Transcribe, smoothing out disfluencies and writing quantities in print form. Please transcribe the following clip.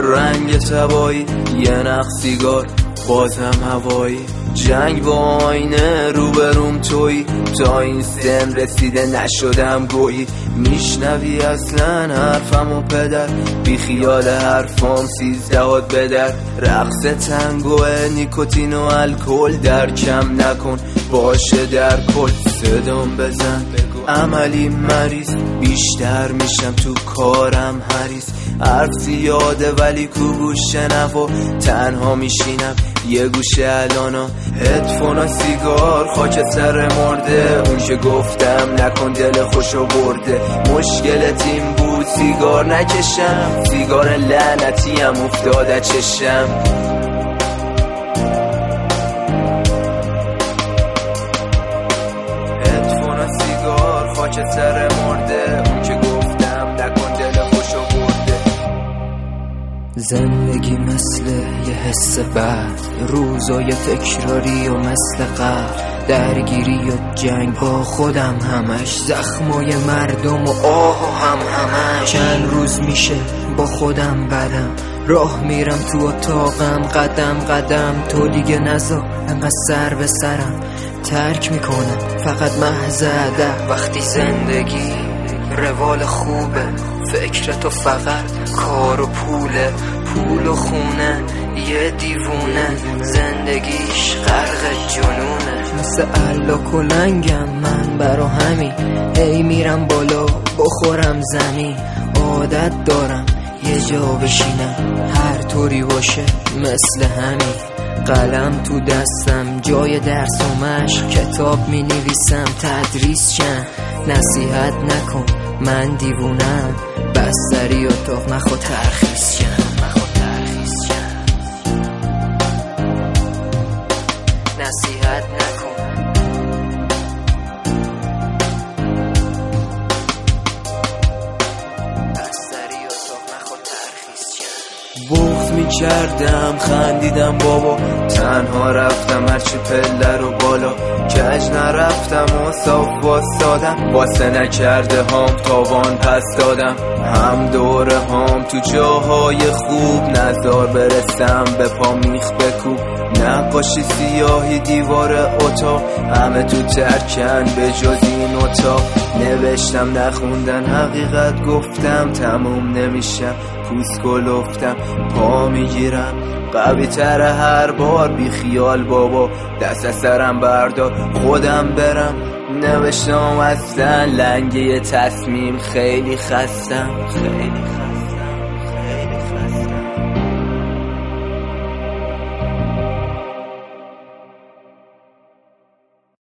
رنگ تبایی، یه نخ سیگار بازم هوایی، جنگ با آینه روبروم تویی، تا این سن رسیده نشدم گویی. میشنوی اصلا حرفم و پدر، بی خیال حرفام 13 بدر. رقص تنگو نیکوتین و الکل در کم نکن، باشه در کل صدام بزن. عملی مریض بیشتر میشم تو کارم حریص، حرف زیاده ولی کو گوش شنوا، تنها میشینم یه گوشه الانا، هدفونا سیگار خاک سر مرده، اون که گفتم نکن دل خوشو برده. مشکلت این بود سیگار نکشم، سیگار لعنتی هم افتاده چشم. هدفونا سیگار خاک سر مرده، اون که گفتم نکن دل خوشو برده. زندگی مثل یه حس بد، روزای تکراری و مثل قبل، درگیری و جنگ با خودم همش، زخمای مردم و آه و همش. چند روز میشه با خودم بدم، راه میرم تو اتاقم قدم قدم، تو دیگه نذار انقدر سر به سرم، ترک میکنم فقط محض ادب. وقتی زندگی روال خوبه، فکر تو فقط کار و پوله، پول و خونه یه دیوونه، زندگیش غرق جنونه. مثل الاک و لنگم من برا همین، هی میرم بالا بخورم زمین، عادت دارم یه جا بشینم هر طوری باشه مثل همین. قلم تو دستم جای درس و مشق، کتاب می نویسم تدریس چند، نصیحت نکن من دیوونم، بستری اتاق نخوا ترخیص چند. نصیحت نکن بستری اتاق نخوا ترخیص چند. بغض میکردم خندیدم بابا، تنها رفتم هرچی پله رو بالا، کج نرفتم و صاف واسادم، واسه نکرده هام تاوان پس دادم. هم دوره هام تو جاهای خوب، نزار برسم به پا میخ بکوب. نقاشی سیاهی دیوار اتاق، همه تو ترکن به جز این اتاق. نوشتم نخوندن حقیقت گفتم، تموم نمیشم پوست گلفتم. پا میگیرم قوی تر هر بار، بی خیال بابا دست از سرم بردار خودم برم. نوشتم اصلا لنگه تصمیم، خیلی خستم خیلی